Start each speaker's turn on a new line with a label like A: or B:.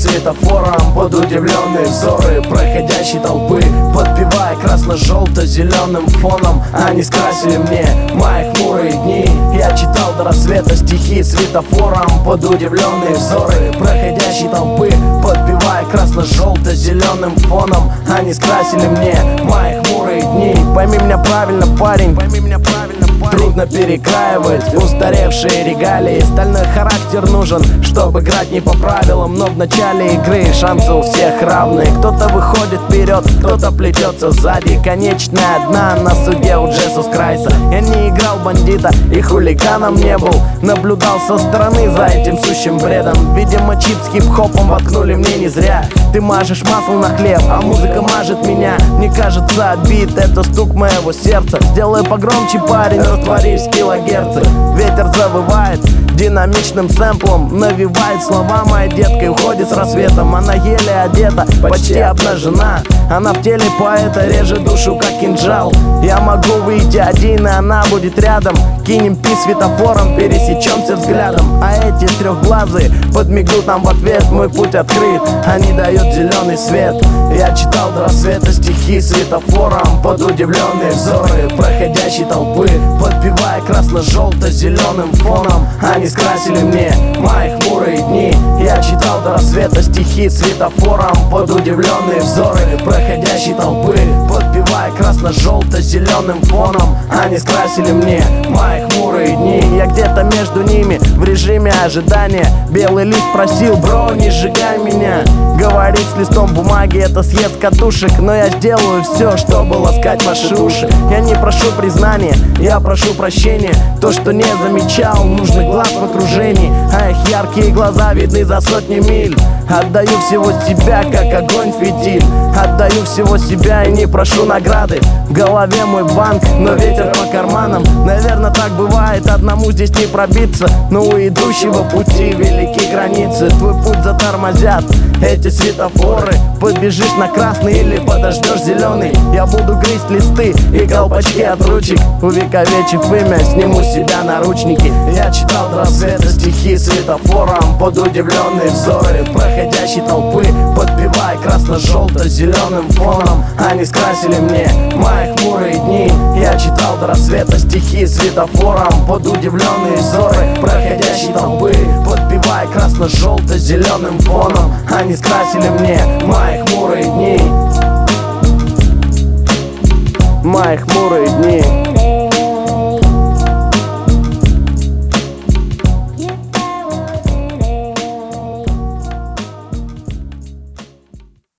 A: светофором под удивленные взоры проходящей толпы, подпевая красно-желто-зеленым фоном. Они скрасили мне мои хмурые дни. Я читал до рассвета стихи светофором под удивленные взоры проходящей толпы, подпевая красно-желто-зеленым фоном. Они скрасили мне мои хмурые дни. Пойми меня правильно, парень, пойми меня правильно, парень. Трудно перекраивать устаревшие регалии. Стальной характер нужен, чтобы играть не по правилам. Но в начале игры шансы у всех равны. Кто-то выходит вперед, кто-то плетется сзади. Конечная одна на суде у Джесус Крайса. Я не играл бандита и хулиганом не был. Наблюдал со стороны за этим сущим бредом. Видимо, чип с хип-хопом воткнули мне не зря. Ты мажешь масло на хлеб, а музыка мажет меня. Мне кажется, бит — это стук моего сердца. Сделай погромче, парень, растворись в килогерцы. Ветер завывает динамичным сэмплом, навевает слова моя детка и уходит с рассветом. Она еле одета, почти обнажена. Она в теле поэта режет душу, как кинжал. Я могу выйти один, и она будет рядом. Кинем пи светофором, пересечемся взглядом. А эти трехглазые подмигнут нам в ответ. Мой путь открыт, они дают зеленый свет. Я читал до рассвета стихи светофором под удивленные взоры проходящей толпы, подпевая красно-желто-зеленым фоном. Они скрасили мне мои хмурые дни. Я читал до рассвета стихи светофором под удивленные взоры проходящей толпы, подпевая красно-желто-зеленым фоном. Они скрасили мне мои хмурые дни. Я где-то между ними в режиме ожидания. Белый лист просил: бро, не сжигай меня. Говорить с листом бумаги — это съезд катушек. Но я сделаю все, чтобы ласкать ваши уши. Я не прошу признания, я прошу прощения. То, что не замечал, нужный глаз в окружении. А их яркие глаза видны за сотни миль. Отдаю всего себя, как огонь фитиль. Отдаю всего себя и не прошу награды. В голове мой банк, но ветер по карманам. Наверное, так бывает, одному здесь не пробиться. Но у идущего пути велики границы. Твой путь затормозят эти светофоры. Подбежишь на красный или подождешь зеленый. Я буду грызть листы и колпачки от ручек. Увековечив имя, сниму с себя наручники. Я читал до рассвета стихи светофором под удивленные взоры проходящей толпы, подпевая красно-желто-зеленым фоном. Они скрасили мне мои хмурые дни. Я читал до рассвета стихи светофором под удивленные взоры проходящей толпы, подпевая красно-желто-зеленым фоном. Они скрасили мне мои хмурые дни. Мои хмурые дни.